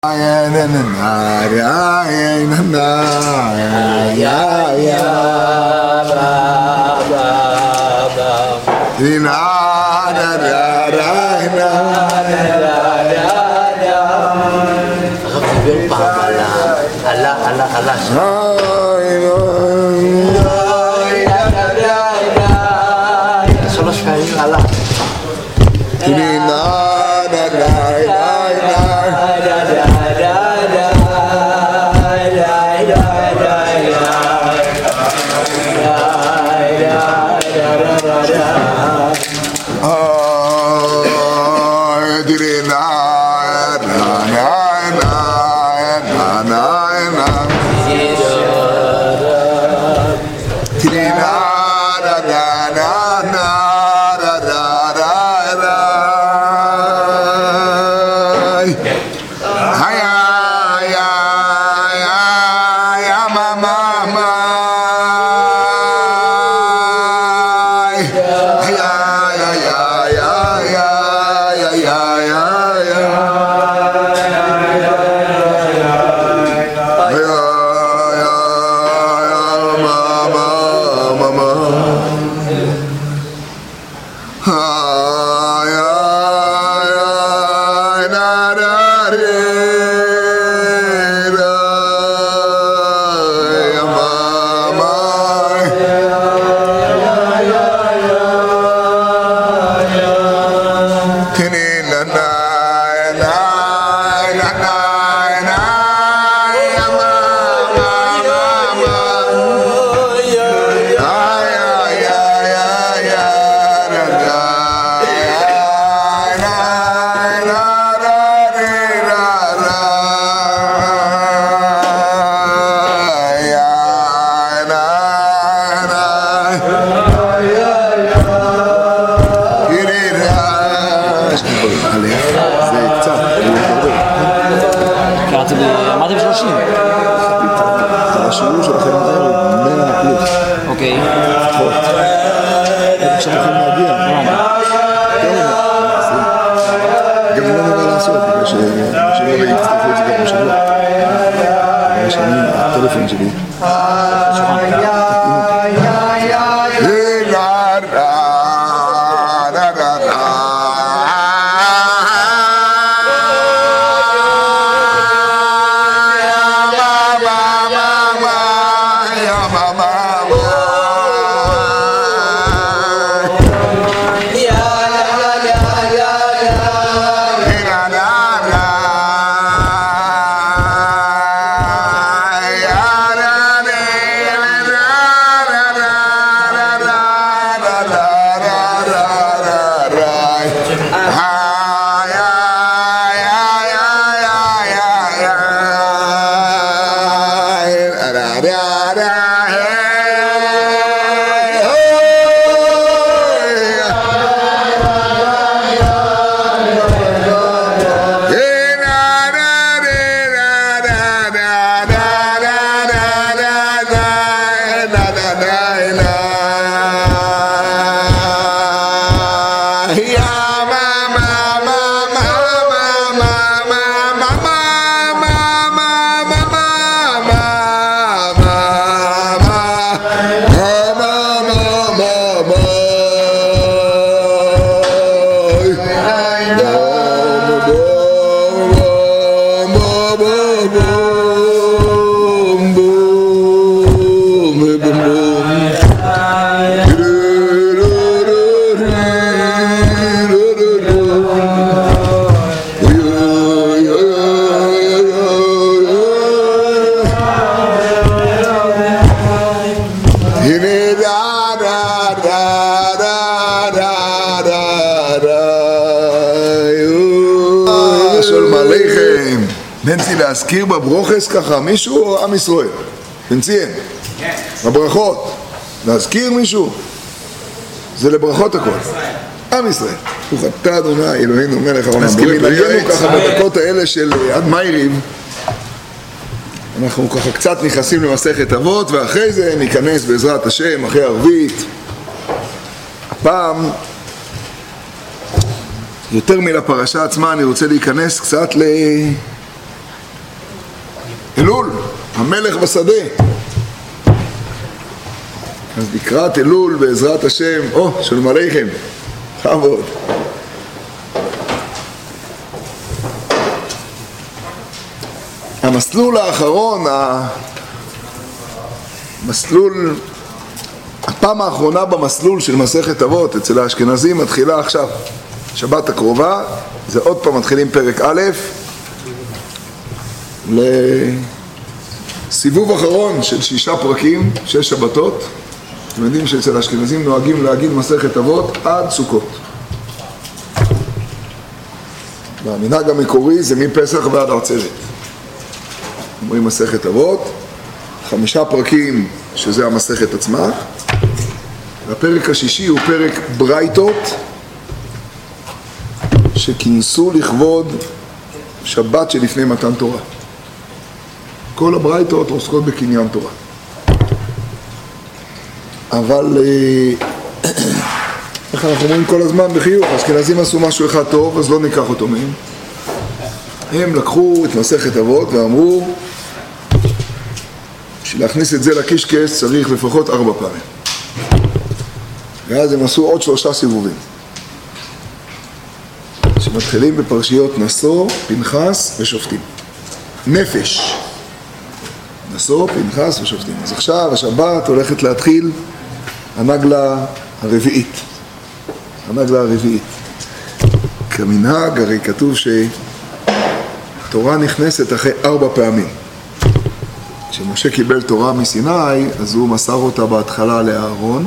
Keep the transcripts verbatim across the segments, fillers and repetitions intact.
Ya na na na ya ya na na ya ya ba ba ba na na na na na הרב דיבר פעם על עלה, עלה, עלה שלוש פעמים עלה להזכיר בברוכס ככה מישהו או עם ישראל? בנציין בברכות להזכיר מישהו זה לברכות הכל עם ישראל ברוך אתה אדוני אלוהינו מלך העולם במנהגנו ככה בדקות האלה של עד מייריב אנחנו ככה קצת נכנסים למסכת אבות ואחרי זה ניכנס בעזרת השם אחרי ערבית הפעם יותר מלפרשה עצמה אני רוצה להיכנס קצת ל... אלול, המלך בשדה. אז לקראת אלול בעזרת השם, או, שלום עליכם, חבוד. המסלול האחרון, המסלול, הפעם האחרונה במסלול של מסכת אבות אצל האשכנזים מתחילה עכשיו. שבת הקרובה, זה עוד פעם מתחילים פרק א', לסיבוב אחרון של שישה פרקים, שש שבתות. אתם יודעים שאצל האשכנזים נוהגים להגיד מסכת אבות עד סוכות. והמנהג המקורי זה מפסח ועד עצרת. אומרים מסכת אבות, חמישה פרקים שזה המסכת עצמה, והפרק השישי הוא פרק ברייתות שכינסו לכבוד שבת שלפני מתן תורה. כל הברייתות עוסקות בקניין תורה. אבל איך אנחנו אומרים כל הזמן בחיוך, האשכנזים עשו משהו אחד טוב, אז לא ניקח אותו מהם. הם לקחו את מסכת אבות ואמרו שלהכניס את זה לקישקס צריך לפחות ארבע פעמים. ואז הם עשו עוד שלושה סיבובים שמתחילים בפרשיות נשוא, פנחס ושופטים. נפש, נשוא, פנחס ושופטים. אז עכשיו השבת הולכת להתחיל הנגלה הרביעית. הנגלה הרביעית. כמנהג הרי כתוב שתורה נכנסת אחרי ארבע פעמים. כשמשה קיבל תורה מסיני, אז הוא מסר אותה בהתחלה לאהרון.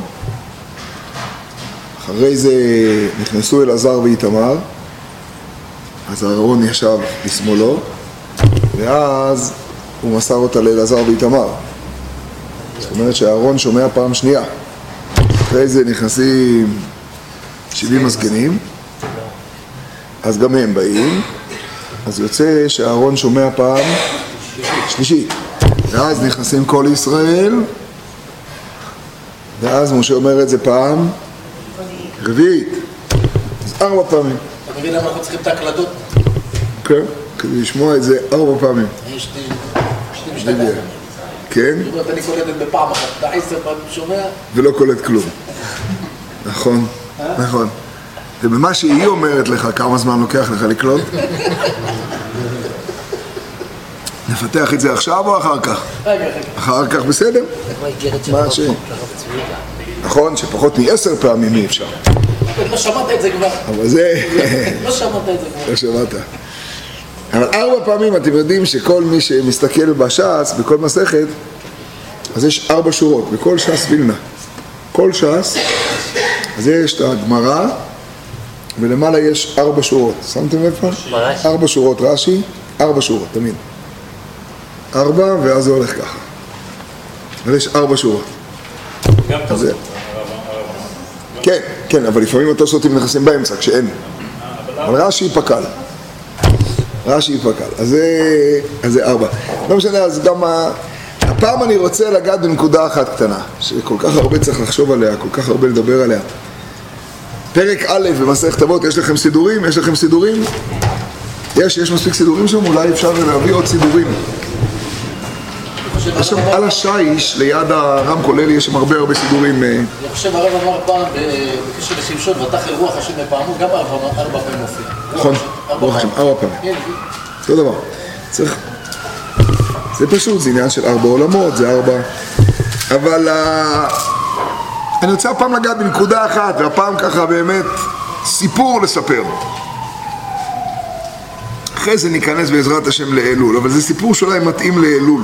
אחרי זה נכנסו אלעזר ואיתמר, אז אהרון ישב לשמאלו, ואז הוא מסר אותה לאלעזר ואיתמר. זאת אומרת שאהרון שומע פעם שנייה. אחרי זה נכנסים שבעים הזקנים, אז גם הם באים, אז יוצא שאהרון שומע פעם שלישית. ואז נכנסים כל ישראל, ואז משה אומר את זה פעם רביעית. אז ארבע פעמים. אתה מבין למה אנחנו צריכים את ההקלטות? כן, כדי לשמוע את זה ארבע פעמים. יש לי משתי פעמים. כן? זאת אומרת, אני קולטת בפעם אחת, אתה עשר פעמים שומע? ולא קולט כלום. נכון, נכון. ובמה שהיא אומרת לך, כמה זמן לוקח לך לקלוט? נפתח את זה עכשיו או אחר כך? אחר כך בסדר? מה השם? נכון, שפחות מעשר פעמים אי אפשר. לא שמעת את זה כבר. אבל זה... לא שמעת את זה כבר. לא שמעת. אבל ארבע פעמים אתם יודעים שכל מי שמסתכל בש"ס, בכל מסכת, אז יש ארבע שורות, בכל ש"ס וילנה. כל ש"ס, אז יש את הגמרא, ולמעלה יש ארבע שורות. שמתם לב פעם? ארבע שורות רש"י, ארבע שורות, תמיד. ארבע, ואז זה הולך ככה. אז יש ארבע שורות. גם תוספות. כן, כן, אבל לפעמים התוספותים נכנסים באמצע, כשאין. אבל רש"י פקל. רש"י פקל. אז זה, אז זה ארבע. לא משנה, אז גם ה... הפעם אני רוצה לגעת בנקודה אחת קטנה, שכל כך הרבה צריך לחשוב עליה, כל כך הרבה לדבר עליה. פרק א' במסכת אבות, יש לכם סידורים? יש לכם סידורים? יש, יש מספיק סידורים שם? אולי אפשר להביא עוד סידורים. יש שם על השיש, ליד הרם כולל, יש שם הרבה הרבה סידורים. אני חושב הרב אמר פעם, בקשר לשמשון, ותח אל רוח השם בפעמו, גם ארבע פעמים מופיע. נכון, ברוך השם, ארבע פעמים. אותו דבר. צריך... זה פשוט, זה עניין של ארבע עולמות, זה ארבע... אבל אני רוצה הפעם לגעת בנקודה אחת, והפעם ככה באמת סיפור לספר. אחרי זה ניכנס בעזרת השם לאלול, אבל זה סיפור שאולי מתאים לאלול.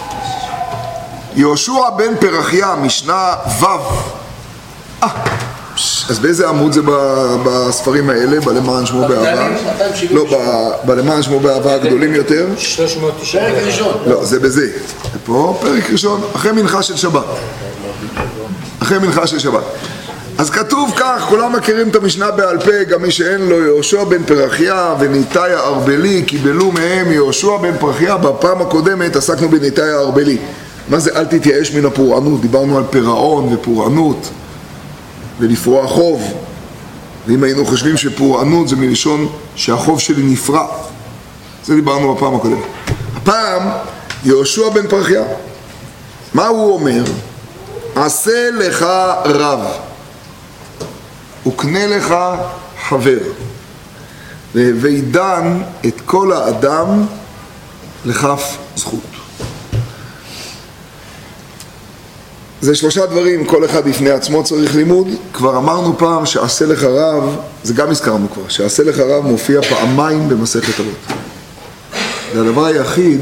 יהושע בן פרחיה, משנה ו'. אה, אז באיזה עמוד זה בספרים האלה? בלמען שמו באהבה? לא, בלמען שמו באהבה הגדולים יותר. שלוש מאות תשעים. פרק ראשון. לא, זה בזה. פה פרק ראשון, אחרי מנחה של שבת. אחרי מנחה של שבת. אז כתוב כך, כולם מכירים את המשנה בעל פה, גם מי שאין לו, יהושע בן פרחיה וניתאי הארבלי, קיבלו מהם יהושע בן פרחיה. בפעם הקודמת עסקנו בניתאי הארבלי. מה זה אל תתייאש מן הפורענות? דיברנו על פירעון ופורענות ולפרוע חוב. ואם היינו חושבים שפורענות זה מלשון שהחוב שלי נפרע, זה דיברנו בפעם הקודמת. הפעם יהושע בן פרחיה, מה הוא אומר? עשה לך רב וקנה לך חבר וידן את כל האדם לכף זכות. זה שלושה דברים, כל אחד בפני עצמו צריך לימוד. כבר אמרנו פעם שעשה לך רב, זה גם הזכרנו כבר, שעשה לך רב מופיע פעמיים במסכת אבות. זה הדבר היחיד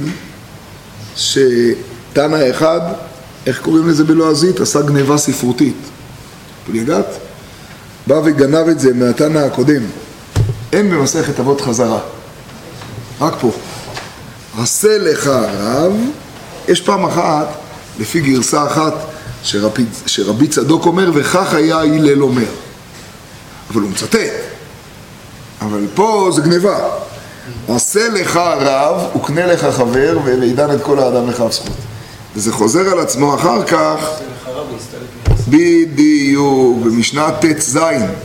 שתנא אחד, איך קוראים לזה בלועזית? עשה גניבה ספרותית. פליגת? בא וגנב את זה מהתנא הקודם. אין במסכת אבות חזרה. רק פה. עשה לך רב, יש פעם אחת, לפי גרסה אחת, שרבי, שרבי צדוק אומר, וכך היה הלל אומר. אבל הוא מצטט. אבל פה זה גניבה. עשה לך רב וקנה לך חבר וידן את כל האדם לכף זכות. וזה חוזר על עצמו אחר כך, בדיוק, במשנה ט"ז.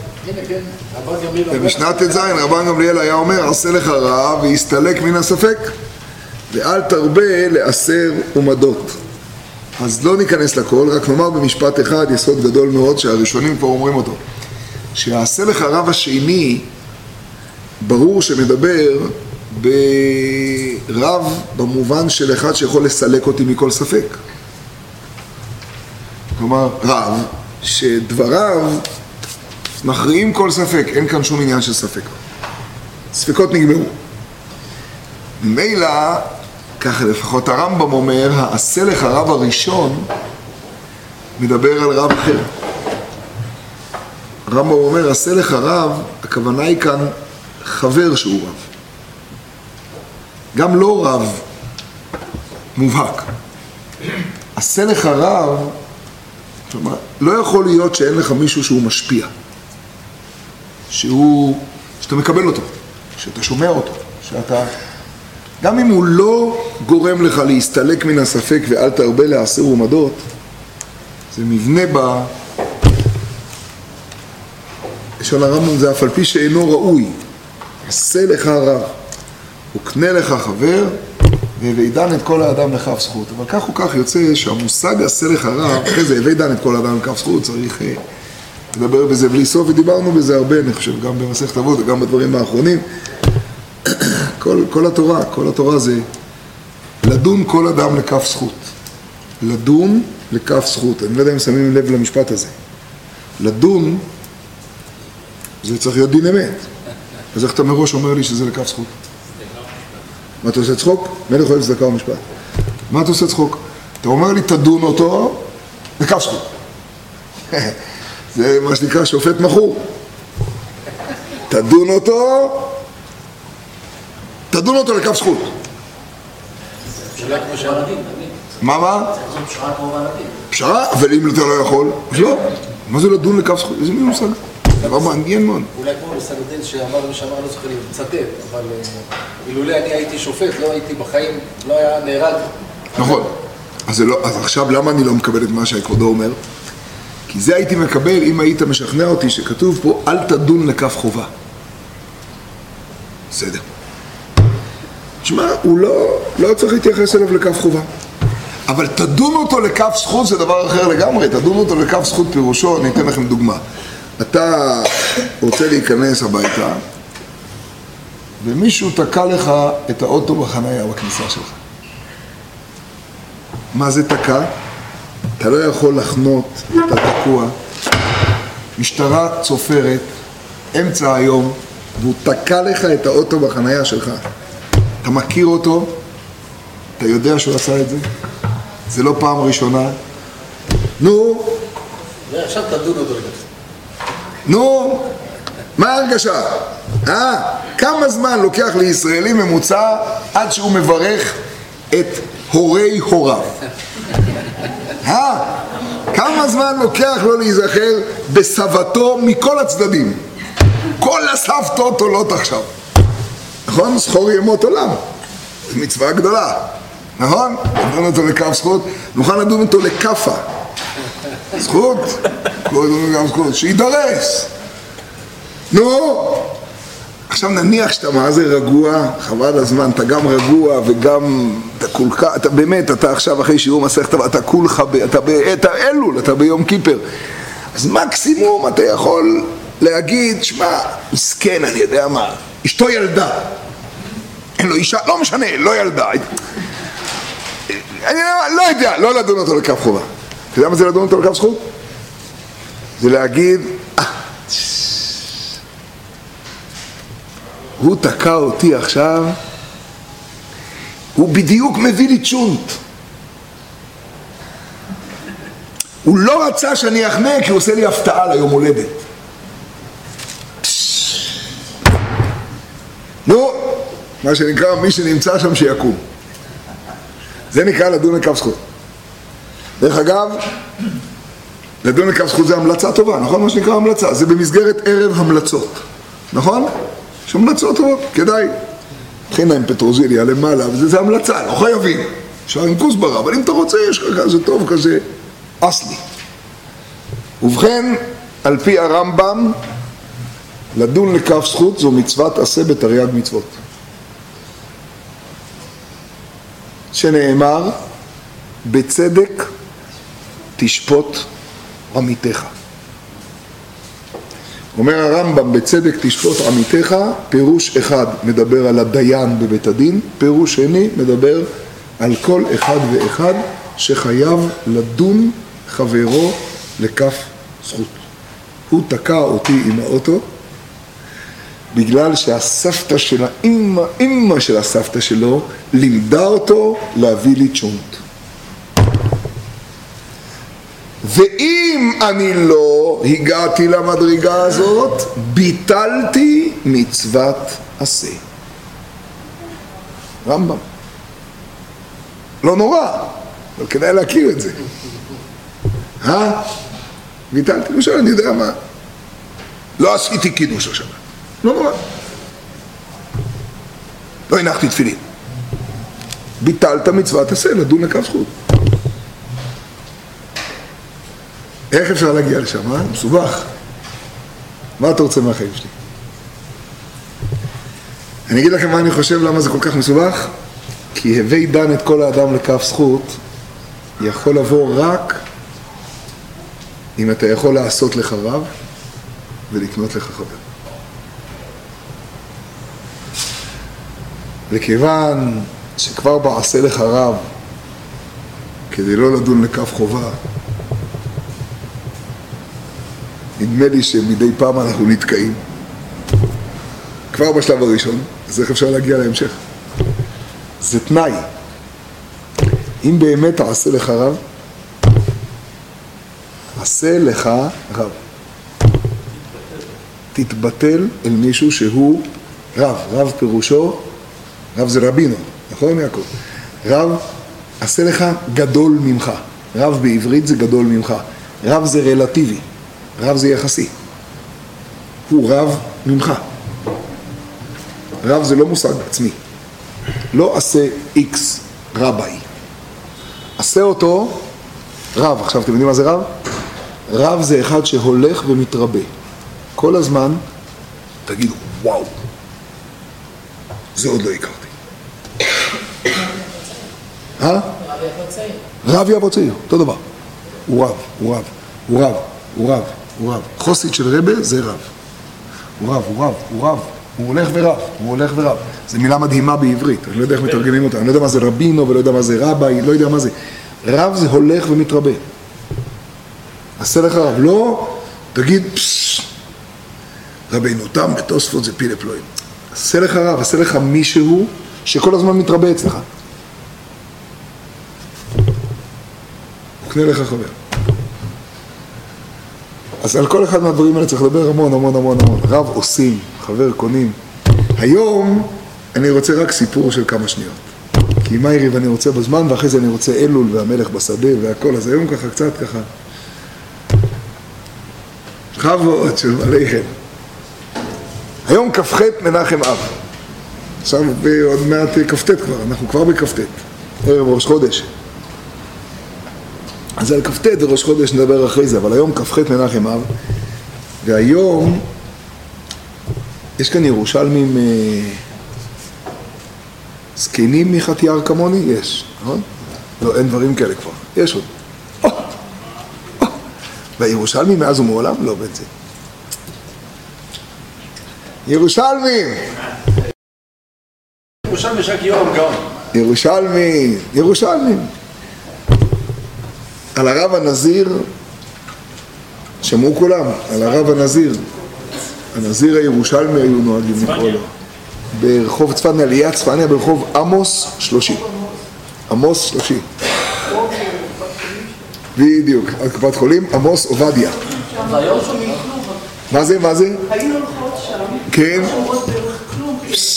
במשנה ט"ז רבן גמליאל היה אומר, עשה לך רב ויסתלק מן הספק ואל תרבה לעשר ומדות. אז לא ניכנס לכל, רק נאמר במשפט אחד יסוד גדול מאוד שהראשונים כבר אומרים אותו, שהעשה לך רב השני ברור שמדבר ברב במובן של אחד שיכול לסלק אותי מכל ספק. כלומר, רב שדבריו מכריעים כל ספק, אין כאן שום עניין של ספק. ספקות נגמרו. ממילא, ככה לפחות הרמב"ם אומר, העשה לך רב הראשון מדבר על רב אחר. הרמב"ם אומר, עשה לך רב, הכוונה היא כאן חבר שהוא רב. גם לא רב מובהק. עשה לך רב, כלומר, לא יכול להיות שאין לך מישהו שהוא משפיע. שהוא, שאתה מקבל אותו, שאתה שומע אותו, שאתה, גם אם הוא לא גורם לך להסתלק מן הספק ואל תרבה לעשר ומדות, זה מבנה ב... של הרמב"ם זה אף על פי שאינו ראוי. עשה לך רב וקנה לך חבר וידן את כל האדם לכף זכות. אבל כך או כך יוצא שהמושג עשה לך רב, אחרי זה וידן את כל האדם לכף זכות, צריך לדבר בזה בלי סוף, ודיברנו בזה הרבה, אני חושב, גם במסכת אבות וגם בדברים האחרונים. כל, כל התורה, כל התורה זה לדון כל אדם לכף זכות. לדון לכף זכות. אני לא יודע אם שמים לב למשפט הזה. לדון, זה צריך להיות דין אמת. אז איך אתה מראש אומר לי שזה לכף זכות? מה אתה עושה צחוק? מלך אוהב צדקה ומשפט. מה אתה עושה צחוק? אתה אומר לי תדון אותו לכף זכות. זה מה שנקרא שופט מחור. תדון אותו, תדון אותו לכף זכות. פשרה כמו שהרדים. מה מה? זה פשרה כמו הרדים. פשרה? אבל אם אתה לא יכול, אז לא. מה זה לדון לכף זכות? איזה מי מושג? דבר מעניין מאוד. אולי כמו בסנדן שאמר מי שאמר לא צריך לצטט, אבל אילולא אני הייתי שופט, לא הייתי בחיים, לא היה נהרג. נכון. אז, לא, אז עכשיו למה אני לא מקבל את מה שהכבודו אומר? כי זה הייתי מקבל אם היית משכנע אותי שכתוב פה אל תדון לכף חובה. בסדר. תשמע, הוא לא, לא צריך להתייחס אליו לכף חובה. אבל תדון אותו לכף זכות זה דבר אחר לגמרי. תדון אותו לכף זכות פירושו, אני אתן לכם דוגמה. אתה רוצה להיכנס הביתה, ומישהו תקע לך את האוטו בחנייה בכניסה שלך. מה זה תקע? אתה לא יכול לחנות, אתה תקוע. משטרה צופרת, אמצע היום, והוא תקע לך את האוטו בחנייה שלך. אתה מכיר אותו, אתה יודע שהוא עשה את זה, זה לא פעם ראשונה. נו, עכשיו תדון אותו לגבי. נו, מה ההרגשה? אה? כמה זמן לוקח לישראלי ממוצע עד שהוא מברך את הורי הוריו? אה? כמה זמן לוקח לו להיזכר בסבתו מכל הצדדים? כל הסבתות עולות עכשיו. נכון? זכור ימות עולם. זו מצווה גדולה. נכון? נדון אותו לכף זכות, נוכל לדון אותו לכפה. זכות? לא לדון גם זכות. שידרס. נו! עכשיו נניח שאתה מה זה רגוע, חבל הזמן, אתה גם רגוע וגם אתה כולך, אתה באמת, אתה עכשיו אחרי שיעור מסכת, אתה כולך, אתה בעת האלול, אתה ביום כיפר. אז מקסימום אתה יכול להגיד, שמע, מסכן, אני יודע מה, אשתו ילדה. אין לו אישה, לא משנה, לא ילדה. אני לא יודע, לא לדון אותו לכף חובה. אתה יודע מה זה לדון אותו לכף זכות? זה להגיד, הוא תקע אותי עכשיו, הוא בדיוק מביא לי צ'ונט. הוא לא רצה שאני אחנה כי הוא עושה לי הפתעה ליום הולדת. נו, מה שנקרא, מי שנמצא שם שיקום. זה נקרא לדון לכף זכות. דרך אגב, לדון לכף זכות זה המלצה טובה, נכון? מה שנקרא המלצה, זה במסגרת ערב המלצות, נכון? יש המלצות טובות, כדאי. תחינה עם פטרוזיליה למעלה, וזה זה המלצה, לא חייבים. אפשר עם כוסברה, אבל אם אתה רוצה, יש לך כזה טוב, כזה אסלי. ובכן, על פי הרמב"ם, לדון לכף זכות זו מצוות עשה בתרי"ג מצוות. שנאמר, בצדק תשפוט עמיתך. אומר הרמב"ם, בצדק תשפוט עמיתך, פירוש אחד מדבר על הדיין בבית הדין, פירוש שני מדבר על כל אחד ואחד שחייב לדון חברו לכף זכות. הוא תקע אותי עם האוטו, בגלל שהסבתא של האמא, אמא של הסבתא שלו, לימדה אותו להביא לי צ'ונט. ואם אני לא הגעתי למדרגה הזאת, ביטלתי מצוות עשה. רמב"ם. לא נורא, אבל כדאי להכיר את זה. אה? ביטלתי, למשל, אני יודע מה. לא עשיתי קידוש השבת. לא נורא. לא הנחתי תפילין. ביטלת מצוות עשה, לדון לכף זכות. איך אפשר להגיע לשם, אה? מסובך. מה אתה רוצה מהחיים שלי? אני אגיד לכם מה אני חושב, למה זה כל כך מסובך? כי הווי דן את כל האדם לכף זכות, יכול לבוא רק אם אתה יכול לעשות לך רב ולקנות לך חבר. וכיוון שכבר בעשה לך רב, כדי לא לדון לכף חובה, נדמה לי שמדי פעם אנחנו נתקעים. כבר בשלב הראשון, אז איך אפשר להגיע להמשך? זה תנאי. אם באמת תעשה לך רב, עשה לך רב. תתבטל אל מישהו שהוא רב. רב פירושו, רב זה רבינו, נכון יעקב? רב, עשה לך גדול ממך. רב בעברית זה גדול ממך. רב זה רלטיבי. רב זה יחסי. הוא רב ממך. רב זה לא מושג עצמי. לא עשה איקס רבי. עשה אותו רב. עכשיו אתם יודעים מה זה רב? רב זה אחד שהולך ומתרבה. כל הזמן תגידו, וואו, זה עוד לא הכרתי. אה? רב יבוא צעיר. רב יבוא צעיר, אותו דבר. הוא רב, הוא רב, הוא רב, הוא רב, הוא רב. חוסית של רבה זה רב. הוא רב, הוא רב, הוא רב. הוא הולך ורב, הוא הולך ורב. זו מילה מדהימה בעברית, אני לא יודע איך מתרגמים אותה. אני לא יודע מה זה רבינו ולא יודע מה זה רבי, לא יודע מה זה. רב זה הולך ומתרבה. עשה לך רב, לא תגיד, פשש, רבינו תם בתוספות זה פילה פלואים. עשה לך רב, עשה לך מישהו שכל הזמן מתרבה אצלך. קנה לך חבר. אז על כל אחד מהדברים האלה צריך לדבר המון המון המון המון. רב עושים, חבר קונים. היום אני רוצה רק סיפור של כמה שניות. כי מה יריב אני רוצה בזמן, ואחרי זה אני רוצה אלול והמלך בשדה והכל. אז היום ככה קצת ככה. חבות של מלאכם. היום כ"ח מנחם אב. עכשיו עוד מעט כ"ט כבר, אנחנו כבר בכ"ט. ערב ראש חודש. אז על כ"ט וראש חודש נדבר אחרי זה, אבל היום כ"ח מנחם אב, והיום יש כאן ירושלמים זקנים מחתיאר כמוני? יש, נכון? לא, אין דברים כאלה כבר. יש עוד. או, או. והירושלמים מאז ומעולם לא בן זה. ירושלמים! ירושלמי שק יורם גאון. ירושלמים, ירושלמים. על הרב הנזיר, שמעו כולם, על הרב הנזיר. הנזיר הירושלמי היו נוהגים לקרוא לו. ברחוב צפניה, ליד צפניה, ברחוב עמוס שלושים. עמוס שלושים. בדיוק, על קופת חולים, עמוס עובדיה. מה זה, מה זה? היינו הולכות שם. כן. שומרות דרך כלום,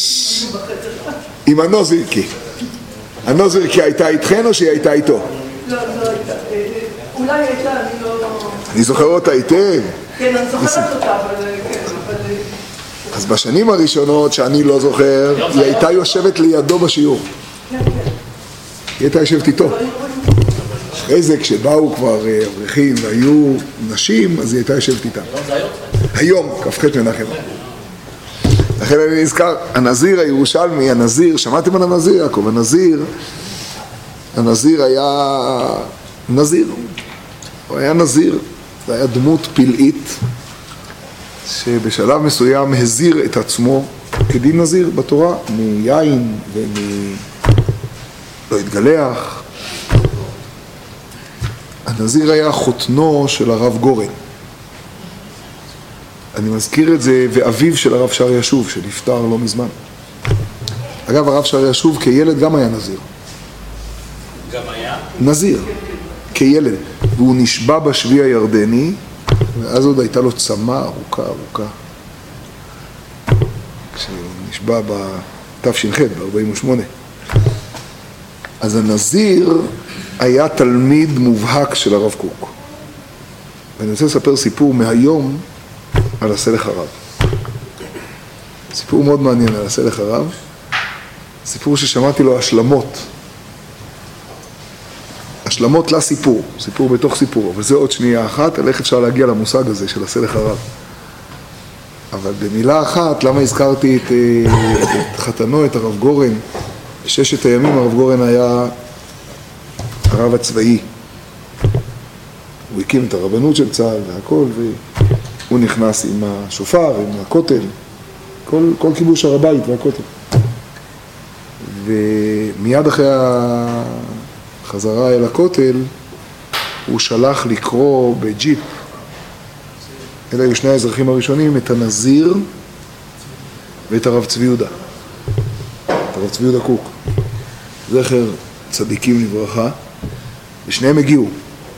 עם הנוזירקי. הנוזירקי הייתה איתכן או שהיא הייתה איתו? לא, לא הייתה. אולי הייתה, אני לא... אני זוכר אותה היטב. כן, אני זוכרת אותה, אבל כן, אבל... אז בשנים הראשונות שאני לא זוכר, היא הייתה יושבת לידו בשיעור. כן, כן. היא הייתה יושבת איתו. אחרי זה כשבאו כבר אברכים והיו נשים, אז היא הייתה יושבת איתם. היום, כ"ח מנחם. לכן אני נזכר, הנזיר הירושלמי, הנזיר, שמעתם על הנזיר יעקב? הנזיר, הנזיר היה נזיר. הוא היה נזיר, זה היה דמות פלאית, שבשלב מסוים הזיר את עצמו כדין נזיר בתורה, מיין ומ... לא התגלח. הנזיר היה חותנו של הרב גורן. אני מזכיר את זה, ואביו של הרב שר ישוב, שנפטר לא מזמן. אגב, הרב שר ישוב כילד גם היה נזיר. גם היה? נזיר, כילד. והוא נשבע בשבי הירדני, ואז עוד הייתה לו צמה ארוכה ארוכה. כשהוא נשבע ב-תש"ח, ב-ארבעים ושמונה. אז הנזיר היה תלמיד מובהק של הרב קוק. ואני רוצה לספר סיפור מהיום על הסלח הרב. סיפור מאוד מעניין על הסלח הרב. סיפור ששמעתי לו השלמות. השלמות לסיפור, סיפור בתוך סיפור, אבל זה עוד שנייה אחת, על איך אפשר להגיע למושג הזה של הסלח הרב. אבל במילה אחת, למה הזכרתי את, את חתנו, את הרב גורן? בששת הימים הרב גורן היה הרב הצבאי. הוא הקים את הרבנות של צה"ל והכל, והוא נכנס עם השופר, עם הכותל, כל, כל כיבוש הר הבית והכותל. ומיד אחרי החזרה אל הכותל, הוא שלח לקרוא בג'יפ, אלה היו שני האזרחים הראשונים, את הנזיר ואת הרב צבי יהודה. את הרב צבי יהודה קוק. זכר צדיקים לברכה, ושניהם הגיעו.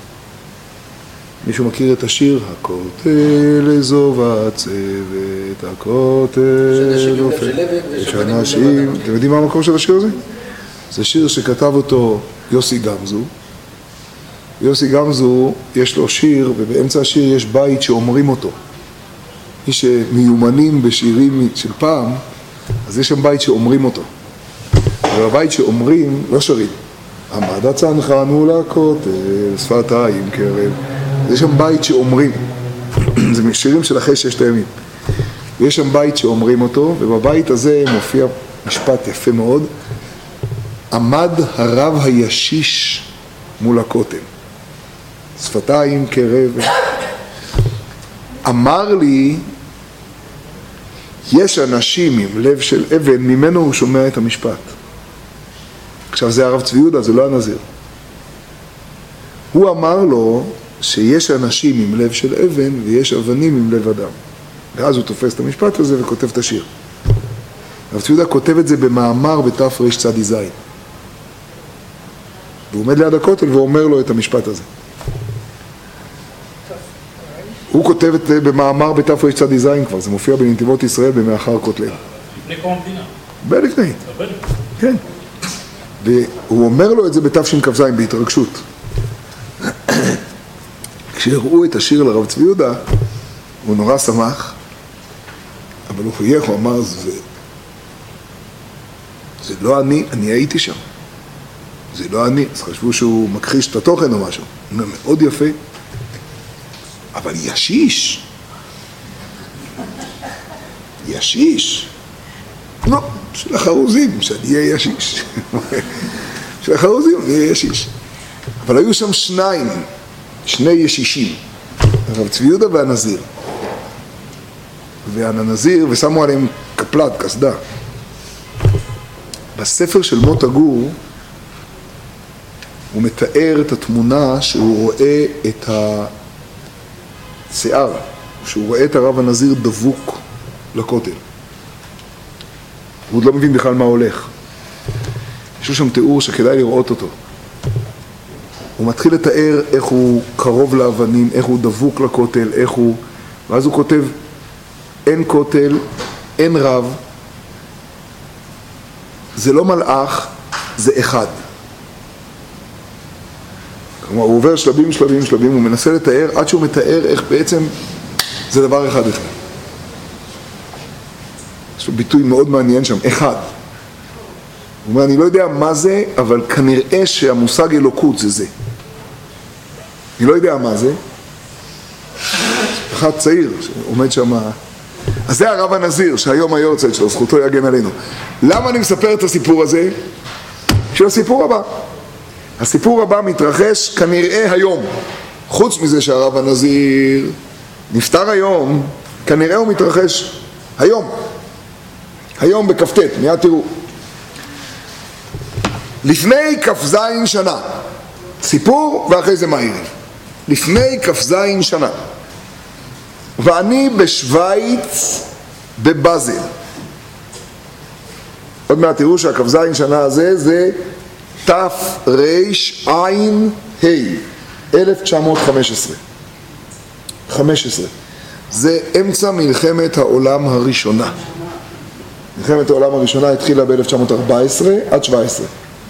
מישהו מכיר את השיר? הכותל אזוב הצוות, הכותל אופן. יש אנשים, אתם יודעים מה המקור של השיר הזה? זה שיר שכתב אותו יוסי גמזו. יוסי גמזו, יש לו שיר, ובאמצע השיר יש בית שאומרים אותו. מי שמיומנים בשירים של פעם, אז יש שם בית שאומרים אותו. ובבית שאומרים, לא שרים. עמד הצנחן לכותל, שפתיים קרב. יש שם בית שאומרים. זה משירים של אחרי ששת הימים. ויש שם בית שאומרים אותו, ובבית הזה מופיע משפט יפה מאוד. עמד הרב הישיש מול הכותל. שפתיים קרב. אמר לי, יש אנשים עם לב של אבן, ממנו הוא שומע את המשפט. עכשיו זה הרב צבי יהודה, זה לא הנזיר. הוא אמר לו שיש אנשים עם לב של אבן ויש אבנים עם לב אדם. ואז הוא תופס את המשפט הזה וכותב את השיר. הרב צבי יהודה כותב את זה במאמר בתף רש צדי זין. והוא עומד ליד הכותל ואומר לו את המשפט הזה. הוא כותב את זה במאמר בתף רש צדי זין כבר, זה מופיע בנתיבות ישראל במאחר כותליהם. לפני קום המדינה. בלפני. כן. והוא אומר לו את זה בתשכ"ז בהתרגשות. כשהראו את השיר לרב צבי יהודה, הוא נורא שמח, אבל הוא חייך, הוא אמר, זה, זה לא אני, אני הייתי שם. זה לא אני, אז חשבו שהוא מכחיש את התוכן או משהו. הוא אומר, מאוד יפה, אבל ישיש. ישיש. לא, של החרוזים, שאני אהיה ישיש. של החרוזים, אני אהיה ישיש. אבל היו שם שניים, שני ישישים, הרב צבי יהודה והנזיר. והנזיר, ושמו עליהם קפלת, קסדה. בספר של מוטה גור, הוא מתאר את התמונה שהוא רואה את השיער, שהוא רואה את הרב הנזיר דבוק לכותל. הוא עוד לא מבין בכלל מה הולך. יש שם תיאור שכדאי לראות אותו. הוא מתחיל לתאר איך הוא קרוב לאבנים, איך הוא דבוק לכותל, איך הוא... ואז הוא כותב, אין כותל, אין רב, זה לא מלאך, זה אחד. כלומר, הוא עובר שלבים, שלבים, שלבים, הוא מנסה לתאר, עד שהוא מתאר איך בעצם זה דבר אחד אחד. יש לו ביטוי מאוד מעניין שם, אחד. הוא אומר, אני לא יודע מה זה, אבל כנראה שהמושג אלוקות זה זה. אני לא יודע מה זה. אחד צעיר שעומד שם. אז זה הרב הנזיר, שהיום היורצייט שלו, זכותו יגן עלינו. למה אני מספר את הסיפור הזה? של הסיפור הבא. הסיפור הבא מתרחש כנראה היום. חוץ מזה שהרב הנזיר נפטר היום, כנראה הוא מתרחש היום. היום בכ"ט, מיד תראו. לפני כ"ז שנה, סיפור ואחרי זה מהירים. לפני כ"ז שנה, ואני בשוויץ בבאזל. עוד מעט תראו שהכ"ז שנה הזה זה תרע"ה, אלף תשע מאות וחמש עשרה. חמש עשרה. זה אמצע מלחמת העולם הראשונה. מלחמת העולם הראשונה התחילה ב-אלף תשע מאות ארבע עשרה עד שבע עשרה.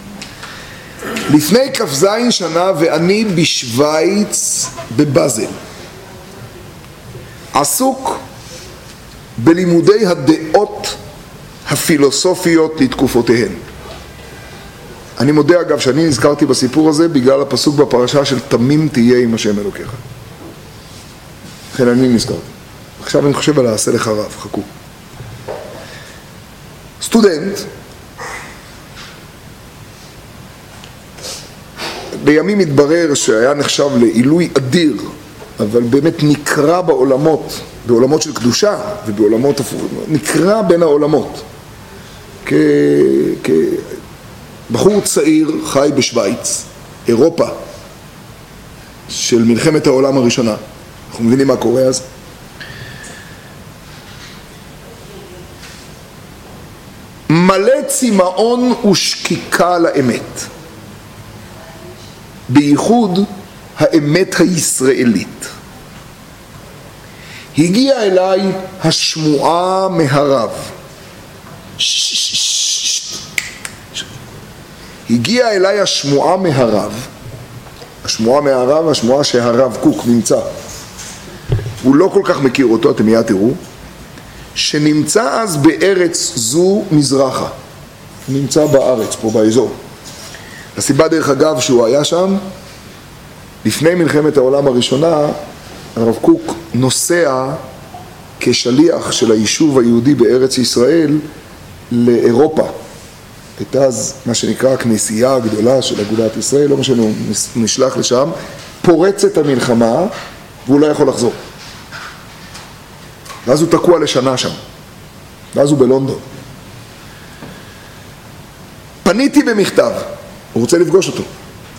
לפני כ"ז שנה ואני בשוויץ בבאזל. עסוק בלימודי הדעות הפילוסופיות לתקופותיהן. אני מודה אגב שאני נזכרתי בסיפור הזה בגלל הפסוק בפרשה של תמים תהיה עם השם אלוקיך. לכן אני נזכרתי. עכשיו אני חושב על העשה לך רב, חכו. סטודנט, בימים התברר שהיה נחשב לעילוי אדיר, אבל באמת נקרא בעולמות, בעולמות של קדושה ובעולמות, נקרא בין העולמות. כבחור צעיר חי בשוויץ, אירופה, של מלחמת העולם הראשונה. אנחנו מבינים מה קורה אז? מלא צמאון ושקיקה לאמת. בייחוד האמת הישראלית. הגיעה אליי השמועה מהרב. הגיעה אליי השמועה מהרב. השמועה מהרב, השמועה שהרב קוק נמצא. הוא לא כל כך מכיר אותו, אתם מיד תראו. שנמצא אז בארץ זו מזרחה. הוא נמצא בארץ, פה באזור. הסיבה דרך אגב שהוא היה שם, לפני מלחמת העולם הראשונה, הרב קוק נוסע כשליח של היישוב היהודי בארץ ישראל לאירופה. הייתה אז מה שנקרא הכנסייה הגדולה של אגודת ישראל, לא משנה, הוא נשלח לשם, פורץ את המלחמה והוא לא יכול לחזור. ואז הוא תקוע לשנה שם, ואז הוא בלונדון. פניתי במכתב, הוא רוצה לפגוש אותו.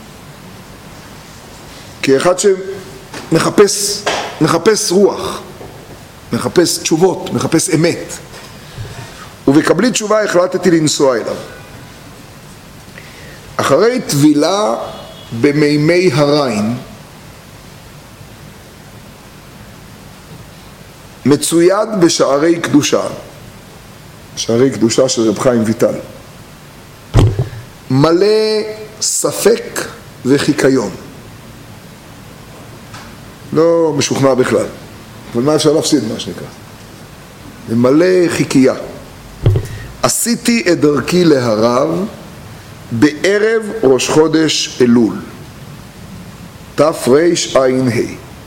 כאחד שמחפש, מחפש רוח, מחפש תשובות, מחפש אמת. ובקבלי תשובה החלטתי לנסוע אליו. אחרי טבילה במימי הריין, מצויד בשערי קדושה, שערי קדושה של רב חיים ויטל, מלא ספק וחיקיון, לא משוכנע בכלל, אבל מה אפשר להפסיד מה שנקרא, ומלא חיקייה. עשיתי את דרכי להרב בערב ראש חודש אלול, תרע"ה.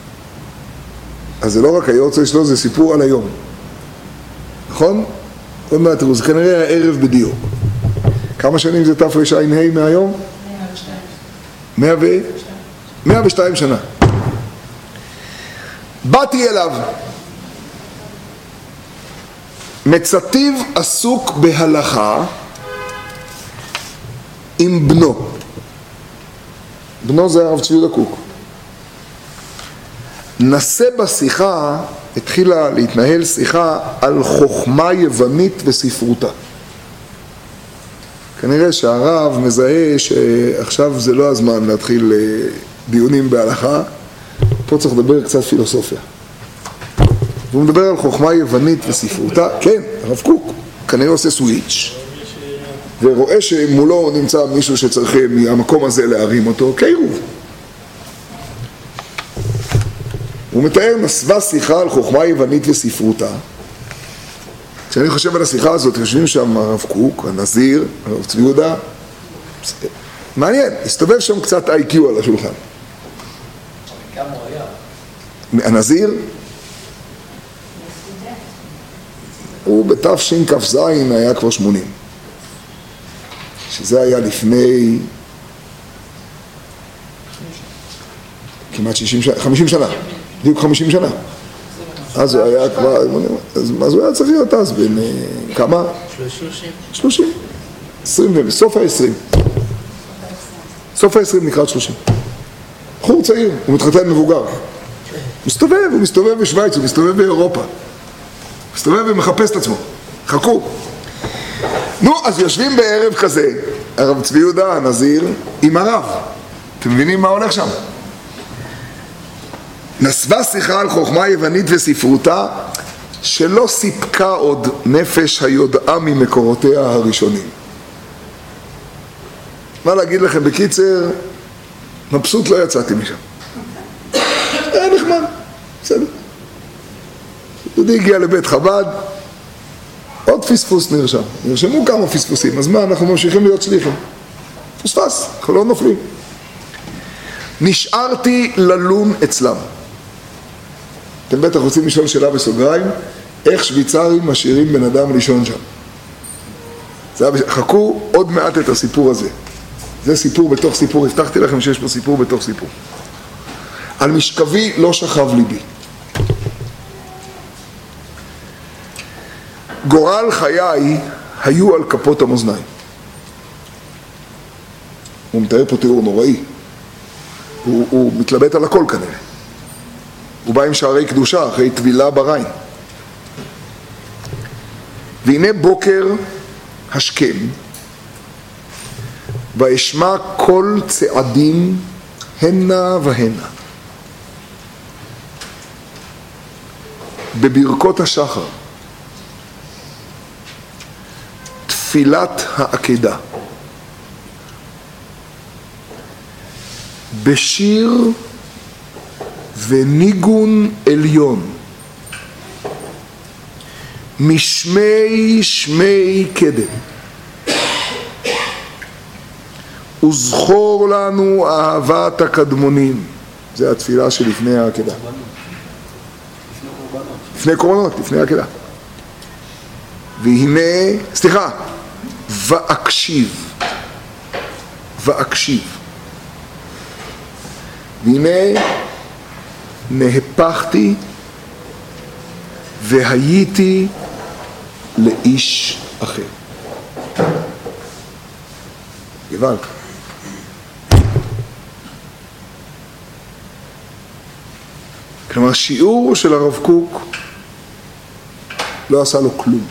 אז זה לא רק היורצייט שלו, זה סיפור על היום, נכון? עוד מעט תראו, זה כנראה הערב בדיוק. כמה שנים זה תרע"ה מהיום? מאה ושתיים. מאה ושתיים שנה. באתי אליו. מצטיב עסוק בהלכה עם בנו. בנו זה הרב צבי יהודה קוק. נסה בשיחה, התחילה להתנהל שיחה על חוכמה יוונית וספרותה. כנראה שהרב מזהה שעכשיו זה לא הזמן להתחיל דיונים בהלכה, פה צריך לדבר קצת פילוסופיה. והוא מדבר על חוכמה יוונית וספרותה, כן, הרב קוק, כנראה עושה סוויץ' ורואה שמולו נמצא מישהו שצריך מהמקום הזה להרים אותו, קירוב. הוא מתאר נסבה שיחה על חוכמה יוונית וספרותה. כשאני חושב על השיחה הזאת, יושבים שם הרב קוק, הנזיר, הרב צבי יהודה, מעניין, הסתובב שם קצת איי קיו על השולחן. כמה הוא היה? הנזיר, הוא בתשכ"ז היה כבר שמונים. שזה היה לפני כמעט שישים שנה, חמישים שנה, בדיוק חמישים שנה. אז הוא היה כבר, אז הוא היה צריך להיות אז בין כמה? שלושים. שלושים. עשרים, סוף העשרים. סוף העשרים לקראת שלושים. בחור צעיר, הוא מתחתן מבוגר. מסתובב, הוא מסתובב בשוויץ, הוא מסתובב באירופה. מסתובב ומחפש את עצמו. חכו. נו, אז יושבים בערב כזה, הרב צבי יהודה, הנזיר, עם הרב. אתם מבינים מה הולך שם? נסבה שיחה על חוכמה יוונית וספרותה שלא סיפקה עוד נפש היודעה ממקורותיה הראשונים. מה להגיד לכם בקיצר, מבסוט לא יצאתי משם. היה נחמד, בסדר. יהודי הגיע לבית חב"ד, עוד פספוס נרשם. נרשמו כמה פספוסים, אז מה, אנחנו ממשיכים להיות שליחים. פספס, אנחנו לא נופלים. נשארתי ללון אצלם. אתם בטח רוצים לשאול שאלה בסוגריים, איך שוויצרים משאירים בן אדם לישון שם? זה היה... חכו עוד מעט את הסיפור הזה. זה סיפור בתוך סיפור, הבטחתי לכם שיש פה סיפור בתוך סיפור. על משכבי לא שכב ליבי. גורל חיי היו על כפות המאזניים. הוא מתאר פה תיאור נוראי. הוא, הוא מתלבט על הכל כנראה. הוא בא עם שערי קדושה אחרי טבילה בריין. והנה בוקר השכם, ואשמע כל צעדים הנה והנה. בברכות השחר, תפילת העקדה, בשיר וניגון עליון, משמי שמי קדם, וזכור לנו אהבת הקדמונים. זה התפילה שלפני העקדה. לפני קורבנות, לפני העקדה. והנה, סליחה, ואקשיב, ואקשיב. והנה נהפכתי והייתי לאיש אחר. גוואלד. כלומר, שיעור של הרב קוק לא עשה לו כלום.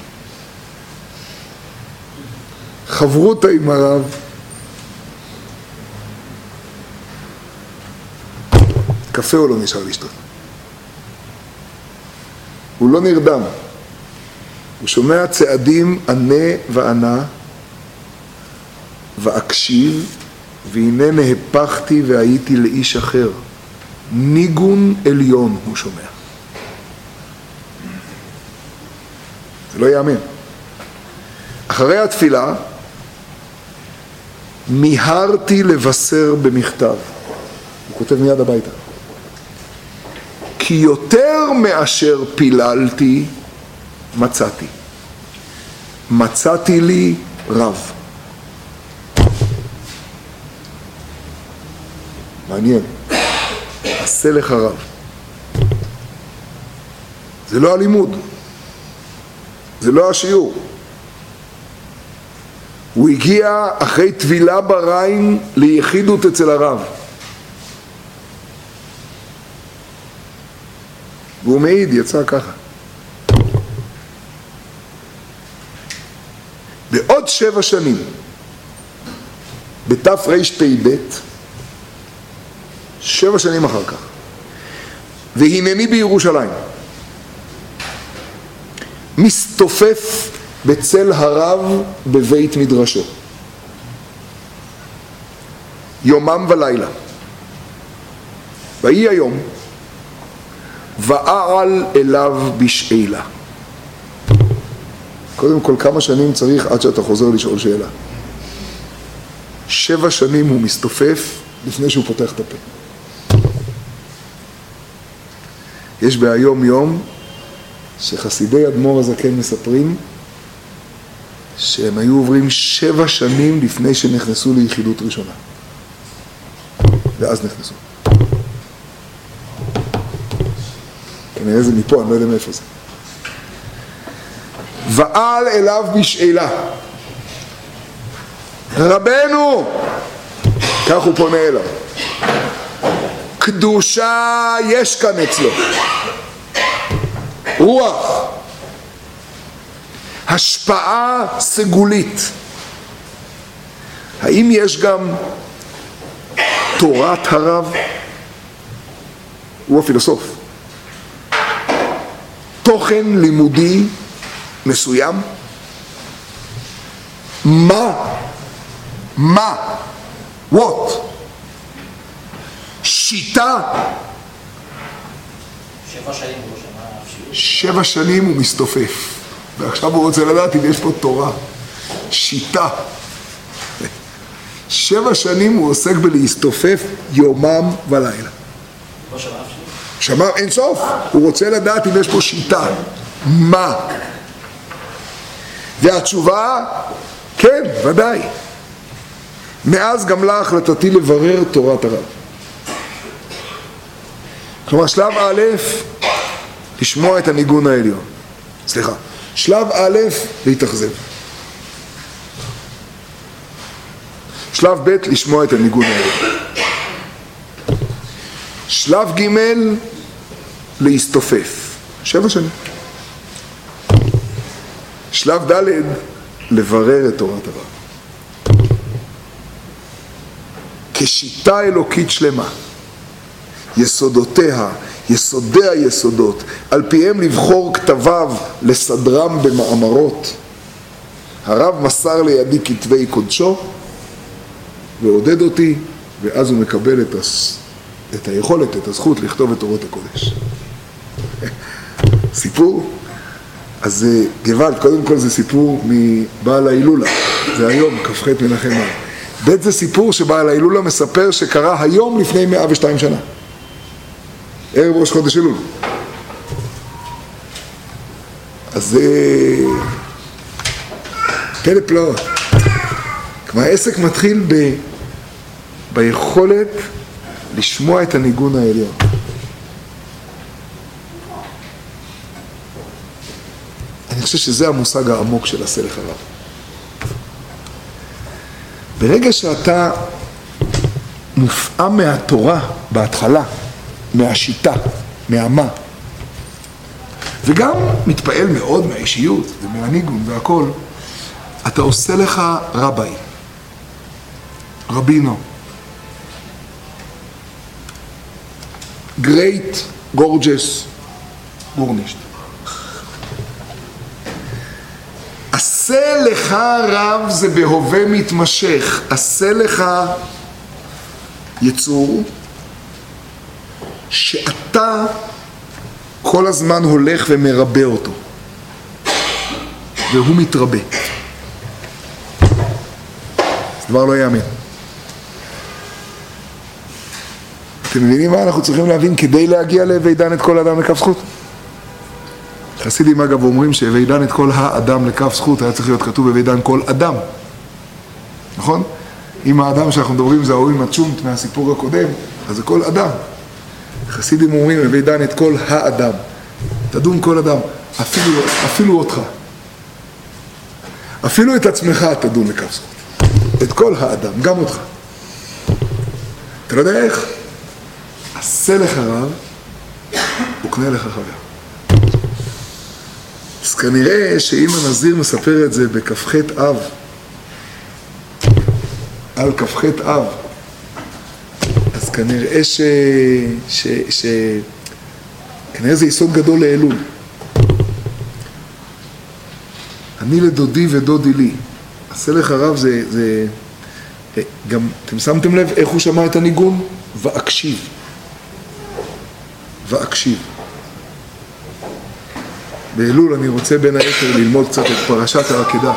חברות עם הרב, קפה הוא לא נשאר לשתות. הוא לא נרדם. הוא שומע צעדים ענה וענה, ואקשיב, והנה נהפכתי והייתי לאיש אחר. ניגון עליון הוא שומע. זה לא יאמן. אחרי התפילה, מיהרתי לבשר במכתב. הוא כותב מיד הביתה. כי יותר מאשר פיללתי, מצאתי. מצאתי לי רב. מעניין. עשה לך רב. זה לא הלימוד. זה לא השיעור. הוא הגיע אחרי טבילה בריין ליחידות אצל הרב. והוא מעיד, יצא ככה. בעוד שבע שנים, בתף רש פי בית, שבע שנים אחר כך, והנני בירושלים, מסתופף בצל הרב בבית מדרשו, יומם ולילה. ויהי היום, ואעל אליו בשאלה. קודם כל, כמה שנים צריך עד שאתה חוזר לשאול שאלה? שבע שנים הוא מסתופף לפני שהוא פותח את הפה. יש בהיום יום שחסידי אדמו"ר הזקן מספרים שהם היו עוברים שבע שנים לפני שנכנסו ליחידות ראשונה. ואז נכנסו. כנראה זה מפה, אני לא יודע מאיפה זה. ועל אליו בשאלה. רבנו, כך הוא פונה אליו. קדושה יש כאן אצלו. רוח. השפעה סגולית. האם יש גם תורת הרב? הוא הפילוסוף. תוכן לימודי מסוים? מה? מה? what? שיטה? שבע שנים הוא לא שמע אף שיעור. שבע שנים הוא מסתופף. ועכשיו הוא רוצה לדעת אם יש פה תורה. שיטה. שבע שנים הוא עוסק בלהסתופף יומם ולילה. לא שמע אף שיעור. שמע אין סוף. הוא רוצה לדעת אם יש פה שיטה. מה? והתשובה, כן, ודאי. מאז גם לה החלטתי לברר תורת הרב. כלומר, שלב א', לשמוע את הניגון העליון. סליחה. שלב א', להתאכזב. שלב ב', לשמוע את הניגון העליון. שלב ג', להסתופף. שבע שנים. שלב ד', לברר את תורת הרב. כשיטה אלוקית שלמה, יסודותיה, יסודי היסודות, על פיהם לבחור כתביו, לסדרם במאמרות. הרב מסר לידי כתבי קודשו, ועודד אותי, ואז הוא מקבל את, הס... את היכולת, את הזכות לכתוב את תורות הקודש. סיפור? אז גוואלד, קודם כל זה סיפור מבעל ההילולה, זה היום, כ"ח מנחם אב. ב' זה סיפור שבעל ההילולה מספר שקרה היום לפני מאה ושתיים שנה. ערב ראש חודש אלול. אז זה פלא פלאות. כלומר, העסק מתחיל ב... ביכולת לשמוע את הניגון העליון. אני חושב שזה המושג העמוק של עשה לך רב. ברגע שאתה מופעם מהתורה בהתחלה, מהשיטה, מהמה, וגם מתפעל מאוד מהאישיות ומהניגון והכל, אתה עושה לך רבי, רבינו, גרייט גורג'ס גורנישט. עשה לך רב זה בהווה מתמשך, עשה לך יצור שאתה כל הזמן הולך ומרבה אותו, והוא מתרבה. זה דבר לא יאמן. אתם מבינים מה אנחנו צריכים להבין כדי להגיע ל"וידן את כל אדם לכף זכות"? חסידים אגב אומרים שוידן את כל האדם לכף זכות, היה צריך להיות כתוב בוידן כל אדם. נכון? אם האדם שאנחנו מדברים זה האוהל מצ'ונט מהסיפור הקודם, אז זה כל אדם. חסידים אומרים וידן את כל האדם. תדון כל אדם, אפילו, אפילו אותך. אפילו את עצמך תדון לכף זכות. את כל האדם, גם אותך. אתה לא יודע איך? עשה לך רב, וקנה לך חבר. אז כנראה שאם הנזיר מספר את זה בכ"ח אב, על כ"ח אב, אז כנראה ש... ש... ש... כנראה זה יסוד גדול לאלול. אני לדודי ודודי לי. עשה לך רב זה... זה... גם, אתם שמתם לב איך הוא שמע את הניגון? ואקשיב. ואקשיב. באלול אני רוצה בין היתר ללמוד קצת את פרשת העקדה.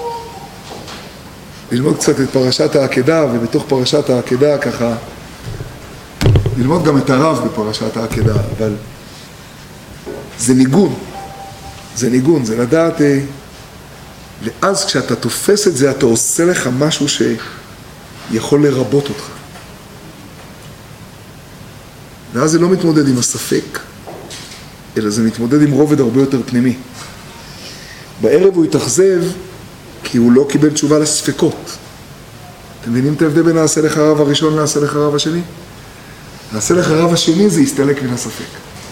ללמוד קצת את פרשת העקדה, ובתוך פרשת העקדה ככה, ללמוד גם את הרב בפרשת העקדה, אבל זה ניגון. זה ניגון, זה לדעת, אה, ואז כשאתה תופס את זה, אתה עושה לך משהו שיכול לרבות אותך. ואז זה לא מתמודד עם הספק, אלא זה מתמודד עם רובד הרבה יותר פנימי. בערב הוא התאכזב כי הוא לא קיבל תשובה לספקות. אתם מבינים את ההבדל בין נעשה לך רב הראשון לנעשה לך רב השני? נעשה לך רב השני זה יסתלק מן הספק.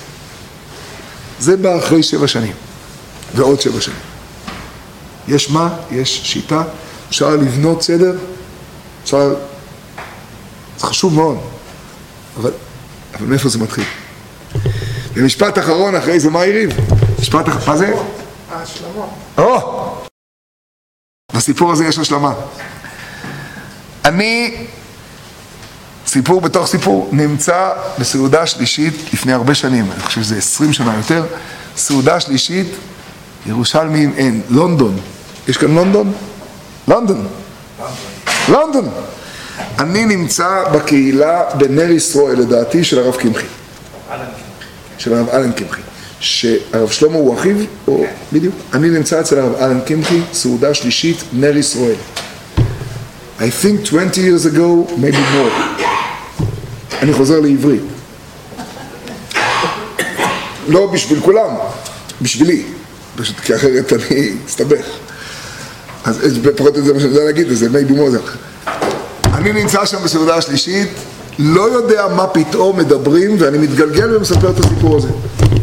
זה בא אחרי שבע שנים, ועוד שבע שנים. יש מה? יש שיטה, אפשר לבנות סדר, אפשר... זה חשוב מאוד, אבל, אבל מאיפה זה מתחיל? במשפט אחרון אחרי זה מה יריב? משפט אחרון, מה זה? ההשלמה. או! בסיפור הזה יש השלמה. אני, סיפור בתוך סיפור, נמצא בסעודה שלישית לפני הרבה שנים, אני חושב שזה עשרים שנה יותר, סעודה שלישית, ירושלמים אין, לונדון. יש כאן לונדון? לונדון. לונדון. אני נמצא בקהילה בנר ישראל, לדעתי, של הרב קמחי. של הרב אלן קמחי. שהרב שלמה הוא אחיו, או בדיוק. אני נמצא אצל הרב אלן קמחי, סעודה שלישית, נר ישראל. I think twenty years ago, maybe more. אני חוזר לעברית. לא בשביל כולם, בשבילי. פשוט כי אחרת אני אסתבך. אז פחות את זה מה שאני יודע להגיד, זה maybe more. אני נמצא שם בסעודה השלישית, לא יודע מה פתאום מדברים, ואני מתגלגל ומספר את הסיפור הזה.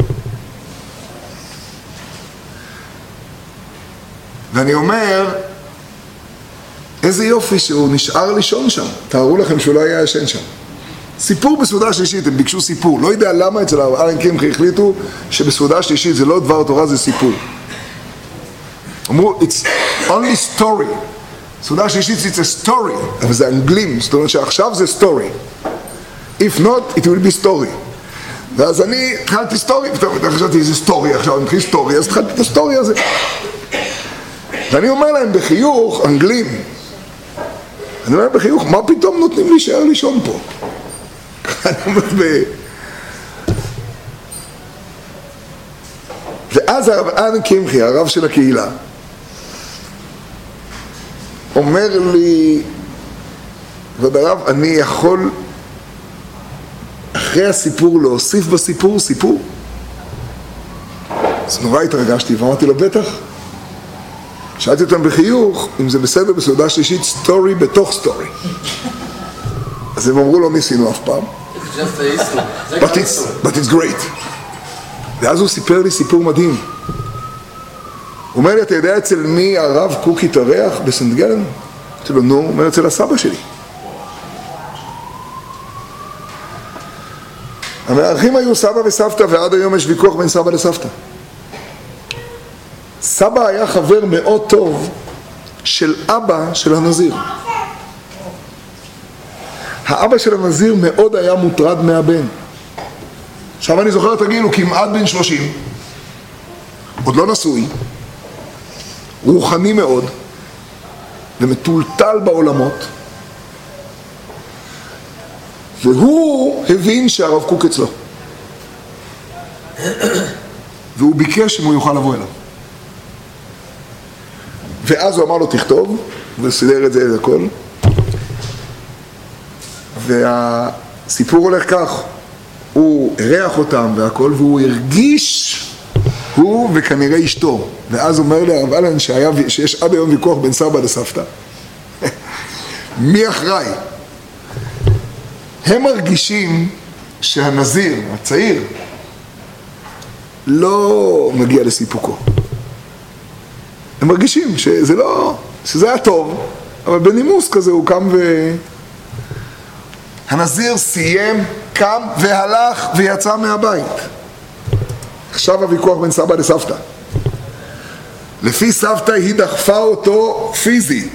ואני אומר, איזה יופי שהוא נשאר לישון שם. תארו לכם שהוא לא היה ישן שם. סיפור בסעודה שלישית, הם ביקשו סיפור. לא יודע למה אצל אלן קמחי החליטו שבסעודה שלישית זה לא דבר תורה, זה סיפור. אמרו, it's only story. סעודה שלישית זה story, אבל זה אנגלים, זאת אומרת שעכשיו זה story. If not, it will be story. ואז אני התחלתי סטורי, פתאום חשבתי איזה סטורי, עכשיו אני מתחיל סטורי, אז התחלתי את הסטורי הזה. ואני אומר להם בחיוך, אנגלים, אני אומר להם בחיוך, מה פתאום נותנים לי להישאר לישון פה? אני אומר ב... ואז הרב אלן קמחי, הרב של הקהילה, אומר לי, כבוד הרב, אני יכול אחרי הסיפור להוסיף בסיפור סיפור? אז נורא התרגשתי ואמרתי לו, בטח. שאלתי אותם בחיוך, אם זה בסדר בסעודה שלישית, סטורי בתוך סטורי. אז הם אמרו, לא ניסינו אף פעם. But it's, but it's great. ואז הוא סיפר לי סיפור מדהים. הוא אומר לי, אתה יודע אצל מי הרב קוק התארח בסנט גלן? אמרתי לו, נו, הוא אומר, אצל הסבא שלי. המארחים היו סבא וסבתא, ועד היום יש ויכוח בין סבא לסבתא. סבא היה חבר מאוד טוב של אבא של הנזיר. האבא של הנזיר מאוד היה מוטרד מהבן. עכשיו אני זוכר את הגיל, הוא כמעט בן שלושים, עוד לא נשוי, רוחני מאוד, ומטולטל בעולמות, והוא הבין שהרב קוק אצלו. והוא ביקש אם הוא יוכל לבוא אליו. ואז הוא אמר לו תכתוב, וסידר את זה את הכל. והסיפור הולך כך, הוא הרח אותם והכל, והוא הרגיש, הוא וכנראה אשתו. ואז אומר לרב אלן שהיה, שיש עד היום ויכוח בין סבא לסבתא. מי אחראי? הם מרגישים שהנזיר, הצעיר, לא מגיע לסיפוקו. הם מרגישים שזה לא, שזה היה טוב, אבל בנימוס כזה הוא קם ו... הנזיר סיים, קם והלך ויצא מהבית. עכשיו הוויכוח בין סבא לסבתא. לפי סבתא היא דחפה אותו פיזית.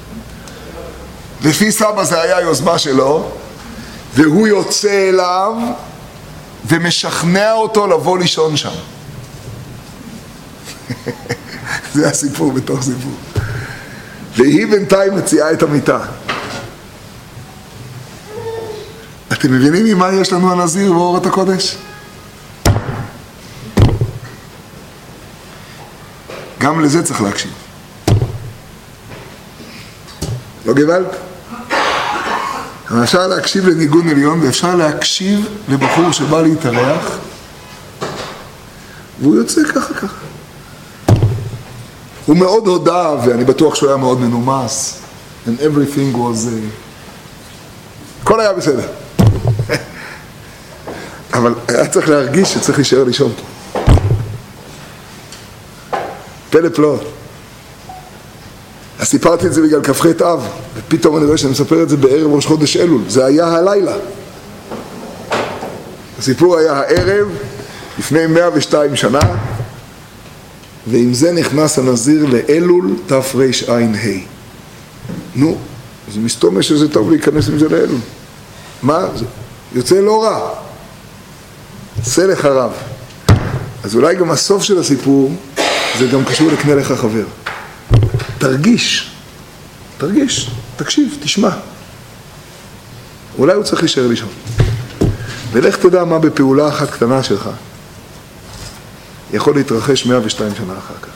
לפי סבא זה היה יוזמה שלו, והוא יוצא אליו ומשכנע אותו לבוא לישון שם. זה הסיפור בתוך סיפור. והיא בינתיים מציעה את המיטה. אתם מבינים ממה יש לנו הנזיר ואורת הקודש? גם לזה צריך להקשיב. לא גבלת? אבל אפשר להקשיב לניגון עליון, ואפשר להקשיב לבחור שבא להתארח, והוא יוצא ככה ככה. הוא מאוד הודע, ואני בטוח שהוא היה מאוד מנומס, and everything was... Uh... הכל היה בסדר. אבל היה צריך להרגיש שצריך להישאר לישון. פלא פלאות. אז סיפרתי את זה בגלל כ"ח אב, ופתאום אני רואה שאני מספר את זה בערב ראש חודש אלול. זה היה הלילה. הסיפור היה הערב, לפני מאה ושתיים שנה, ועם זה נכנס הנזיר לאלול תרע"ה. נו, זה מסתומש שזה טוב להיכנס עם זה לאלול. מה? זה יוצא לא רע. עשה לך רב. אז אולי גם הסוף של הסיפור, זה גם קשור לקנה לך חבר. תרגיש, תרגיש, תקשיב, תשמע. אולי הוא צריך להישאר לישון. ולך תדע מה בפעולה אחת קטנה שלך יכול להתרחש מאה ושתיים שנה אחר כך.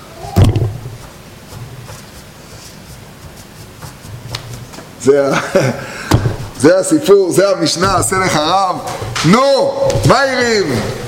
זה, זה הסיפור, זה המשנה, עשה לך רב. נו, מה ירים?